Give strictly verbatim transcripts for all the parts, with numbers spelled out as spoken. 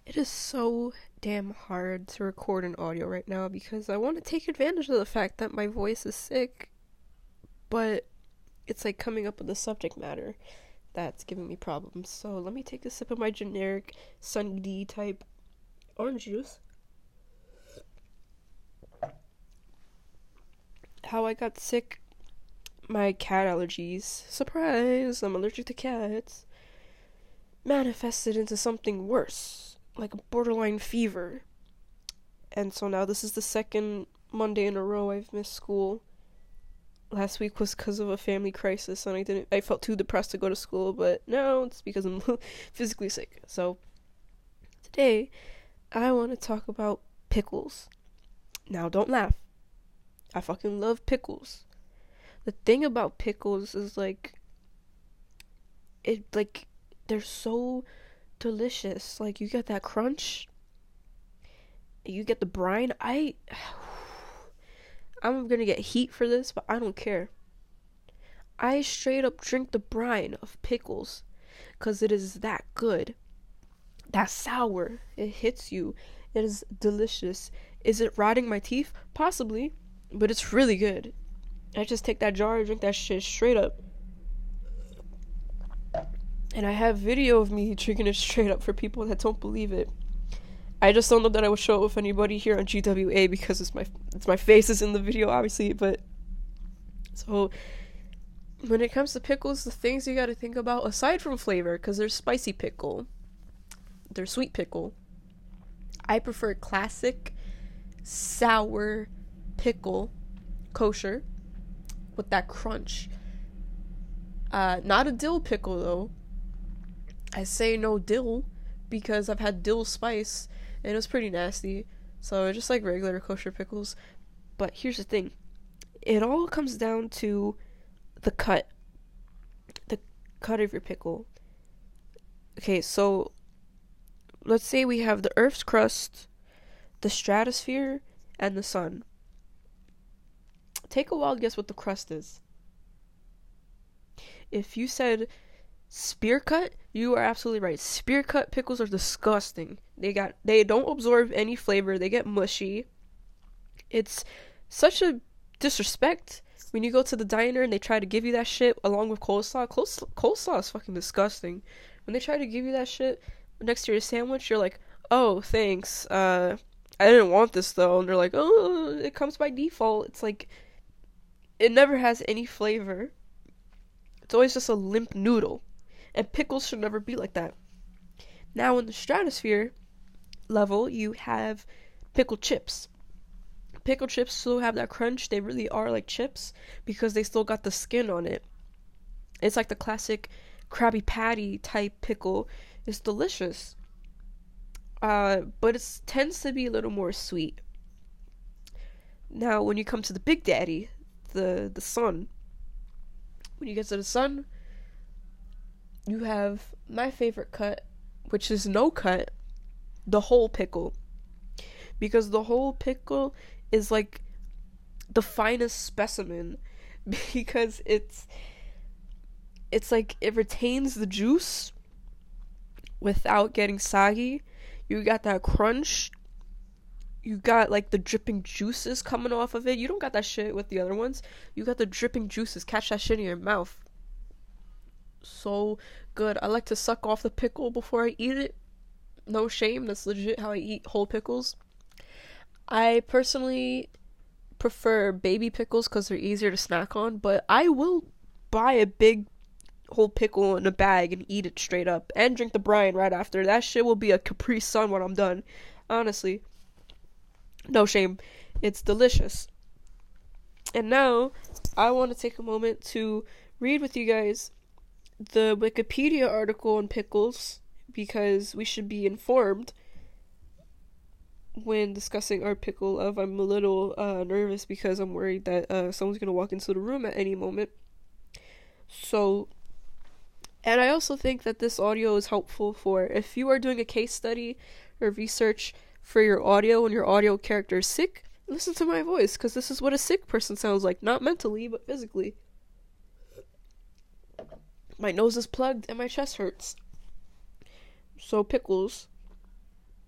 It is so damn hard to record an audio right now because I want to take advantage of the fact that my voice is sick, but it's like coming up with the subject matter that's giving me problems. So let me take a sip of my generic Sunny D type orange juice. How I got sick, my cat allergies, surprise, I'm allergic to cats, manifested into something worse, like a borderline fever. And so now this is the second Monday in a row I've missed school. Last week was because of a family crisis and I didn't I felt too depressed to go to school, but now it's because I'm physically sick. So today I want to talk about pickles. Now don't laugh. I fucking love pickles. The thing about pickles is like it like they're so delicious. Like you get that crunch, you get the brine. I I'm gonna get heat for this, but I don't care. I straight up drink the brine of pickles because it is that good. That sour. It hits you. It is delicious. Is it rotting my teeth? Possibly, but it's really good. I just take that jar and drink that shit straight up. And I have video of me drinking it straight up for people that don't believe it. I just don't know that I would show it with anybody here on G W A because it's my it's my face is in the video, obviously. But so when it comes to pickles, the things you got to think about aside from flavor, because there's spicy pickle, there's sweet pickle. I prefer classic sour pickle, kosher, with that crunch. Uh, not a dill pickle though. I say no dill because I've had dill spice and it was pretty nasty. So just like regular kosher pickles. But here's the thing. It all comes down to the cut. The cut of your pickle. Okay, so let's say we have the Earth's crust, the stratosphere, and the sun. Take a wild guess what the crust is. If you said spear cut, you are absolutely right. Spear cut pickles are disgusting. They got they don't absorb any flavor. They get mushy. It's such a disrespect when you go to the diner and they try to give you that shit along with coleslaw. Coleslaw, coleslaw is fucking disgusting. When they try to give you that shit next to your sandwich, you're like, "Oh, thanks. Uh, I didn't want this though." And they're like, "Oh, it comes by default." It's like it never has any flavor. It's always just a limp noodle. And pickles should never be like that. Now in the stratosphere level, you have pickle chips. Pickle chips still have that crunch. They really are like chips because they still got the skin on it. It's like the classic Krabby Patty type pickle. It's delicious. Uh, but it tends to be a little more sweet. Now when you come to the Big Daddy, the, the sun, when you get to the sun, you have my favorite cut, which is no cut, the whole pickle. Because the whole pickle is like the finest specimen because it's it's like it retains the juice without getting soggy. You got that crunch. You got like the dripping juices coming off of it. You don't got that shit with the other ones. You got the dripping juices. Catch that shit in your mouth. So good. I like to suck off the pickle before I eat it. No shame. That's legit how I eat whole pickles. I personally prefer baby pickles because they're easier to snack on, but I will buy a big whole pickle in a bag and eat it straight up and drink the brine right after. That shit will be a Capri Sun when I'm done. Honestly. No shame. It's delicious. And now, I want to take a moment to read with you guys the Wikipedia article on pickles because we should be informed when discussing our pickle of. I'm a little uh, nervous because I'm worried that uh, someone's going to walk into the room at any moment. So, and I also think that this audio is helpful for if you are doing a case study or research for your audio and your audio character is sick, listen to my voice because this is what a sick person sounds like, not mentally but physically. My nose is plugged and my chest hurts. So pickles.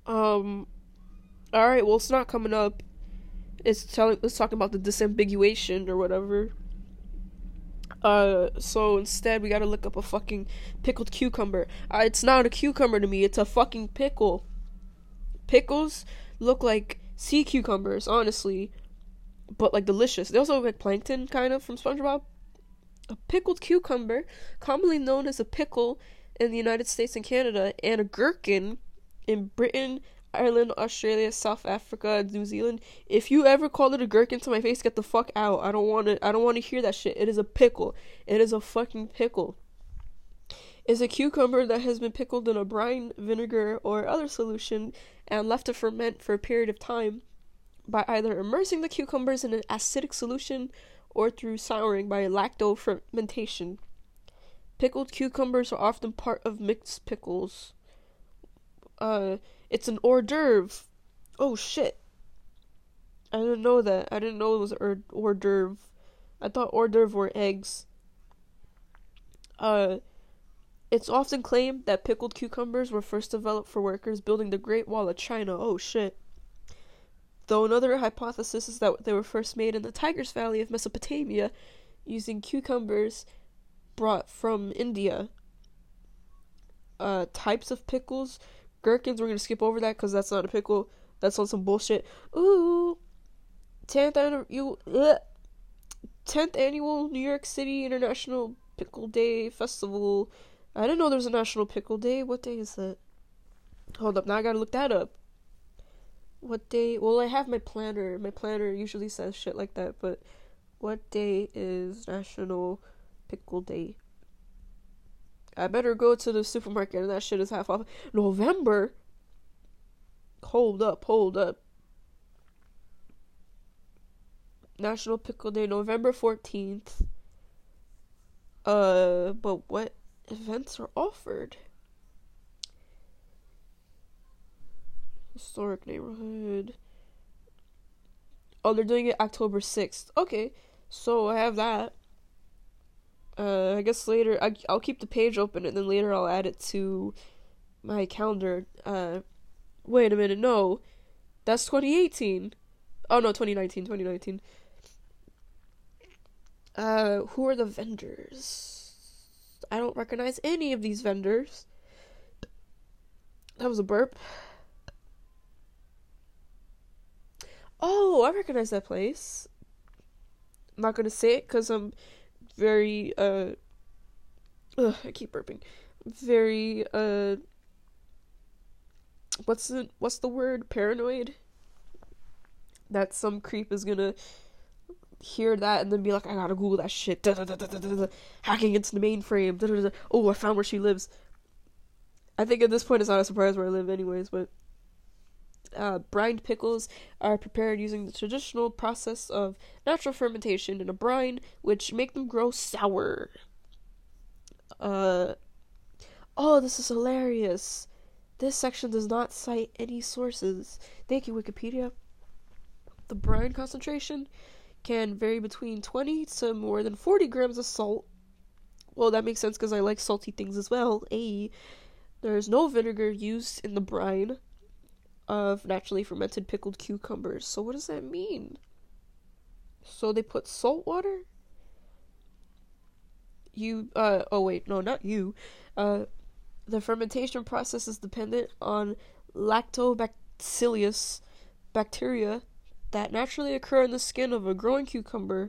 Um. All right. Well, it's not coming up. It's telling. It's talking about the disambiguation or whatever. Uh. So instead, we gotta look up a fucking pickled cucumber. Uh, it's not a cucumber to me. It's a fucking pickle. Pickles look like sea cucumbers, honestly, but like delicious. They also look like plankton, kind of, from SpongeBob. A pickled cucumber, commonly known as a pickle in the United States and Canada, and a gherkin in Britain, Ireland, Australia, South Africa, New Zealand. If you ever call it a gherkin to my face, get the fuck out. I don't want to. I don't want to hear that shit. It is a pickle. It is a fucking pickle. Is a cucumber that has been pickled in a brine, vinegar, or other solution and left to ferment for a period of time by either immersing the cucumbers in an acidic solution or through souring by lacto fermentation. Pickled cucumbers are often part of mixed pickles. Uh, it's an hors d'oeuvre. Oh shit. I didn't know that. I didn't know it was hors hors d'oeuvre. I thought hors d'oeuvre were eggs. Uh, it's often claimed that pickled cucumbers were first developed for workers building the Great Wall of China. Oh shit. Though another hypothesis is that they were first made in the Tigris Valley of Mesopotamia using cucumbers brought from India. Uh, types of pickles. Gherkins, we're going to skip over that because that's not a pickle. That's on some bullshit. Ooh. tenth, annu- you, ugh. tenth Annual New York City International Pickle Day Festival. I didn't know there was a National Pickle Day. What day is that? Hold up, now I gotta look that up. What day? Well, I have my planner. My planner usually says shit like that, but what day is National Pickle Day? I better go to the supermarket and that shit is half off. November? Hold up, hold up. National Pickle Day, November fourteenth. Uh, but what events are offered? Historic neighborhood. Oh, they're doing it October sixth. Okay, so I have that. Uh, I guess later, I, I'll keep the page open and then later I'll add it to my calendar. Uh, wait a minute, no. That's twenty eighteen. Oh, no, twenty nineteen, twenty nineteen. Uh, who are the vendors? I don't recognize any of these vendors. That was a burp. Oh, I recognize that place. I'm not gonna say it because I'm very, uh, ugh, I keep burping. Very, uh, what's the, what's the word? Paranoid? That some creep is gonna hear that and then be like, I gotta Google that shit. Da, da, da, da, da, da. Hacking into the mainframe. Da, da, da. Oh, I found where she lives. I think at this point it's not a surprise where I live anyways, but uh, brined pickles are prepared using the traditional process of natural fermentation in a brine, which make them grow sour. Uh, oh, this is hilarious. This section does not cite any sources. Thank you, Wikipedia. The brine concentration can vary between twenty to more than forty grams of salt. Well, that makes sense because I like salty things as well. Ayy. There is no vinegar used in the brine of naturally fermented pickled cucumbers. So what does that mean? So they put salt water? You, uh, oh wait, no, not you. Uh, the fermentation process is dependent on lactobacillus bacteria that naturally occur in the skin of a growing cucumber.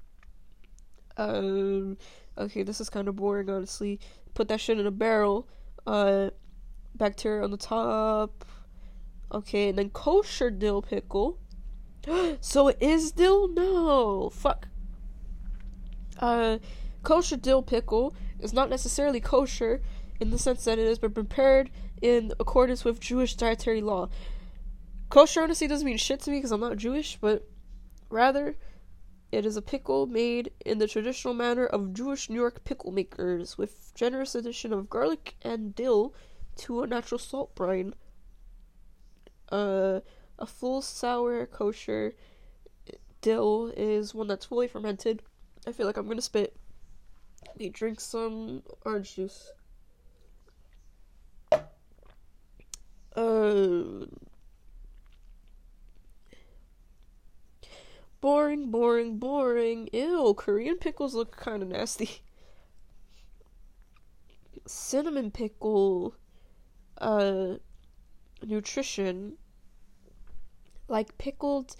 Um, okay, this is kind of boring, honestly. Put that shit in a barrel. Uh, bacteria on the top. Okay, and then kosher dill pickle. So it is dill? No, fuck. Uh, kosher dill pickle is not necessarily kosher in the sense that it has been prepared in accordance with Jewish dietary law. Kosher honestly doesn't mean shit to me because I'm not Jewish, but rather it is a pickle made in the traditional manner of Jewish New York pickle makers with generous addition of garlic and dill to a natural salt brine. Uh, a full sour kosher dill is one that's fully fermented. I feel like I'm gonna spit. Let me drink some orange juice. Uh, Boring, boring, boring. Ew, Korean pickles look kind of nasty. Cinnamon pickle, uh, nutrition, like pickled,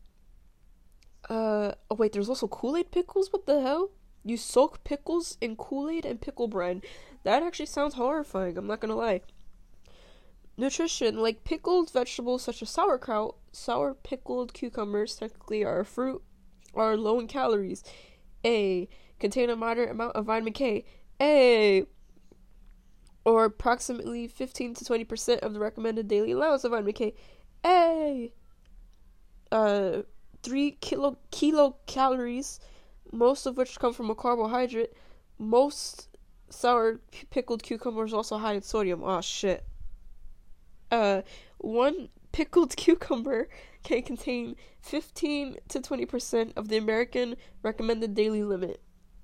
uh, oh wait, there's also Kool-Aid pickles? What the hell? You soak pickles in Kool-Aid and pickle brine. That actually sounds horrifying, I'm not gonna lie. Nutrition, like pickled vegetables such as sauerkraut, sour pickled cucumbers, technically are a fruit, are low in calories. A. Contain a moderate amount of vitamin K. A. Or approximately fifteen to twenty percent of the recommended daily allowance of vitamin K. A. Uh, three kilo kilocalories, most of which come from a carbohydrate. Most sour pickled cucumbers also high in sodium. Oh shit. Uh, one pickled cucumber can contain fifteen to twenty percent of the American recommended daily limit.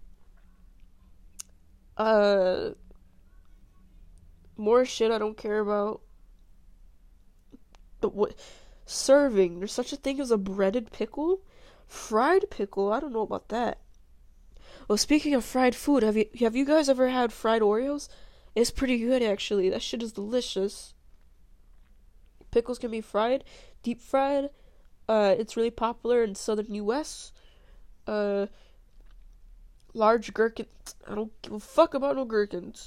Uh, more shit I don't care about. The what? Serving. There's such a thing as a breaded pickle? Fried pickle? I don't know about that. Well, speaking of fried food, have you have you guys ever had fried Oreos? It's pretty good actually. That shit is delicious. Pickles can be fried, deep fried. Uh, it's really popular in southern U S. Uh, large gherkins. I don't give a fuck about no gherkins.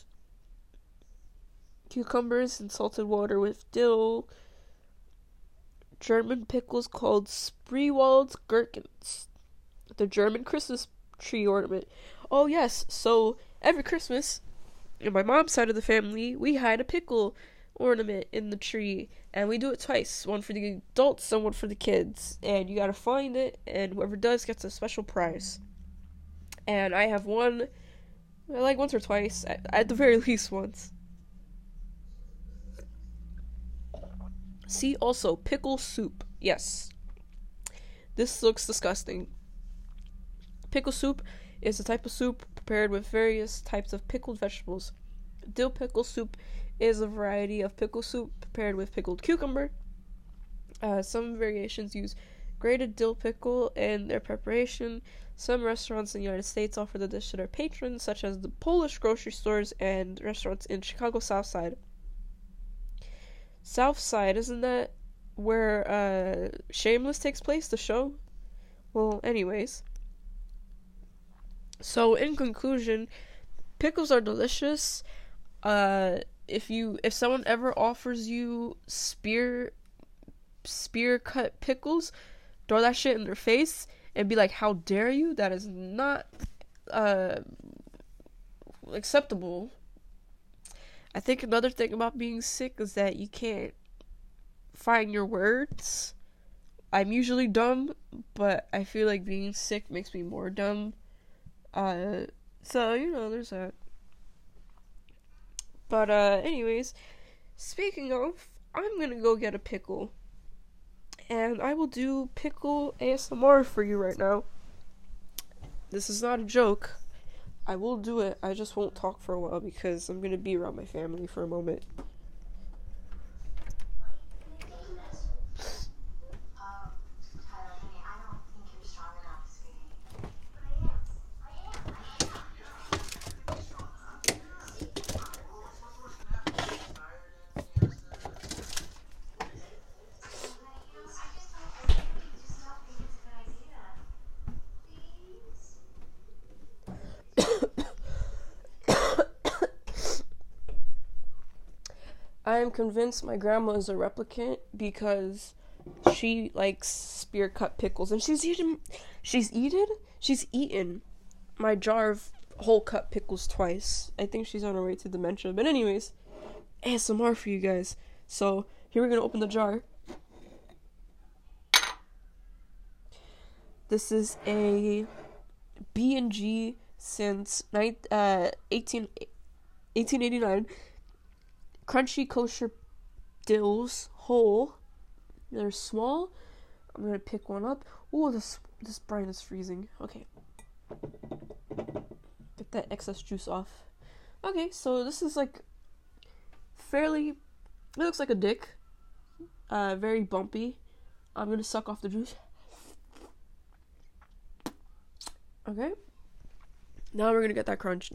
Cucumbers and salted water with dill. German pickles called Spreewald gherkins. The German Christmas tree ornament. Oh yes, so every Christmas, in my mom's side of the family, we hide a pickle ornament in the tree, and we do it twice, one for the adults and one for the kids, and you gotta find it, and whoever does gets a special prize. And I have won like once or twice, at, at the very least once. See also pickle soup. Yes, this looks disgusting. Pickle soup is a type of soup prepared with various types of pickled vegetables. Dill pickle soup is a variety of pickle soup prepared with pickled cucumber. Uh, some variations use grated dill pickle in their preparation. Some restaurants in the United States offer the dish to their patrons, such as the Polish grocery stores and restaurants in Chicago South Side. South Side, isn't that where uh, Shameless takes place, the show? Well, anyways. So, in conclusion, pickles are delicious. Uh, if you if someone ever offers you spear spear cut pickles, throw that shit in their face and be like, "How dare you? That is not uh acceptable." I think another thing about being sick is that you can't find your words. I'm usually dumb, but I feel like being sick makes me more dumb. Uh, so, you know, there's that. But, uh, anyways, speaking of, I'm gonna go get a pickle. And I will do pickle A S M R for you right now. This is not a joke. I will do it. I just won't talk for a while because I'm gonna be around my family for a moment. I am convinced my grandma is a replicant because she likes spear cut pickles, and she's eaten, she's eaten, she's eaten my jar of whole cut pickles twice. I think she's on her way to dementia. But anyways, A S M R for you guys. So here we're gonna open the jar. This is a B and G since uh, eighteen eighty-nine. Crunchy kosher dills, whole. They're small. I'm gonna pick one up. Ooh, this this brine is freezing. Okay. Get that excess juice off. Okay, so this is like fairly, it looks like a dick. Uh, very bumpy. I'm gonna suck off the juice. Okay. Now we're gonna get that crunch.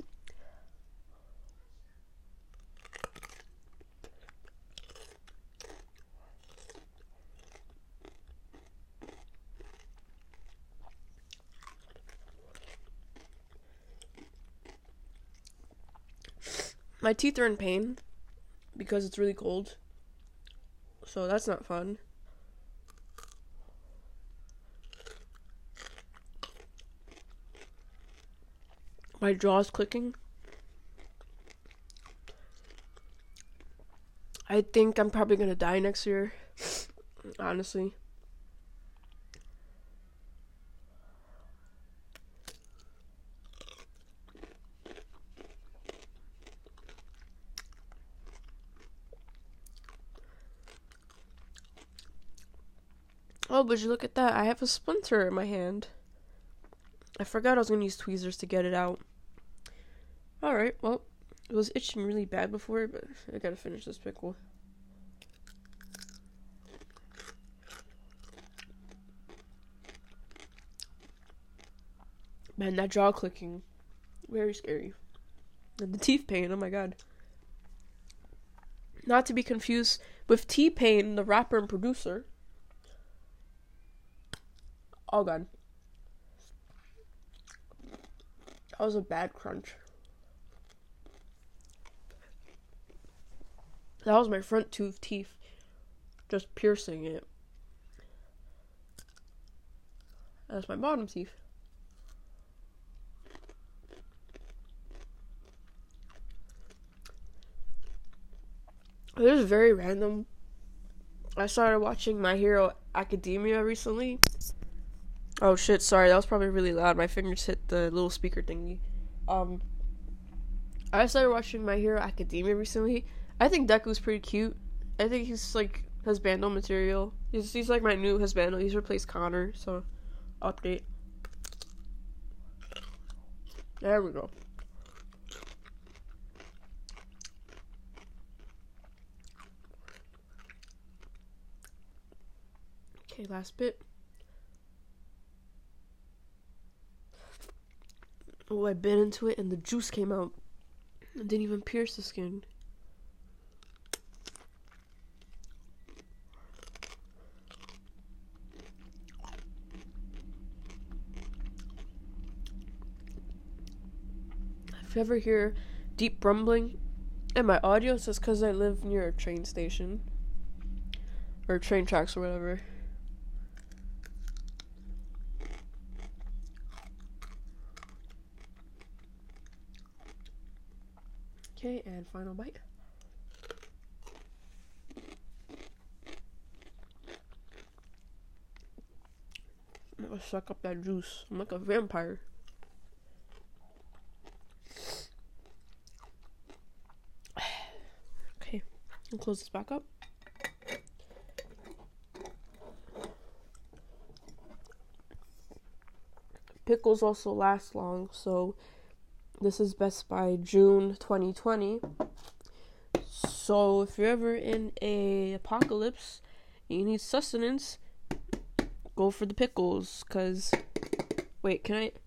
My teeth are in pain because it's really cold. So that's not fun. My jaw's clicking. I think I'm probably gonna die next year. Honestly. Oh, but you look at that. I have a splinter in my hand. I forgot I was going to use tweezers to get it out. Alright, well, it was itching really bad before, but I gotta finish this pickle. Man, that jaw clicking. Very scary. And the teeth pain, oh my god. Not to be confused with T-Pain, the rapper and producer. Oh god. That was a bad crunch. That was my front tooth teeth. Just piercing it. That's my bottom teeth. This is very random. I started watching My Hero Academia recently. Oh shit, sorry, that was probably really loud. My fingers hit the little speaker thingy. Um, I started watching My Hero Academia recently. I think Deku's pretty cute. I think he's like husbando material. He's, he's like my new husbando. He's replaced Connor, so update. There we go. Okay, last bit. Oh, I bit into it and the juice came out. It didn't even pierce the skin. If you ever hear deep rumbling in my audio, it's just because I live near a train station. Or train tracks or whatever. Okay, and final bite. I'm gonna suck up that juice. I'm like a vampire. Okay, I'll close this back up. Pickles also last long, so this is best by June twenty twenty. So if you're ever in a apocalypse and you need sustenance, go for the pickles. Cause wait, can I?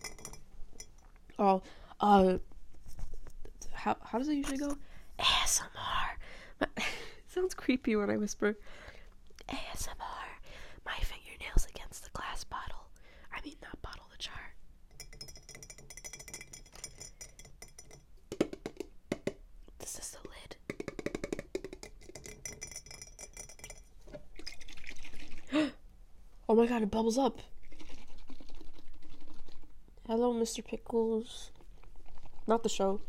Oh, uh, how how does it usually go? A S M R. It sounds creepy when I whisper A S M R. My fingernails against the glass bottle. I mean, not bottle, the jar. This is the lid. Oh my god, it bubbles up. Hello, Mister Pickles. Not the show.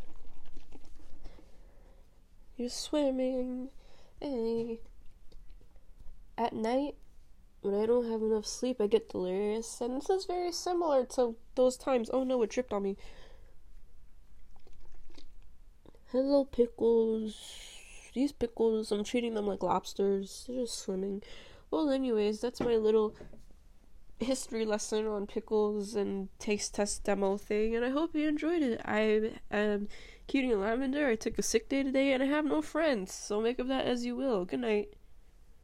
You're swimming. Hey. At night, when I don't have enough sleep, I get delirious. And this is very similar to those times. Oh no, it dripped on me. Hello, Pickles. These pickles, I'm treating them like lobsters. They're just swimming. Well, anyways, that's my little history lesson on pickles and taste test demo thing, and I hope you enjoyed it. I am Cutie and Lavender. I took a sick day today, and I have no friends, so make of that as you will. Good night.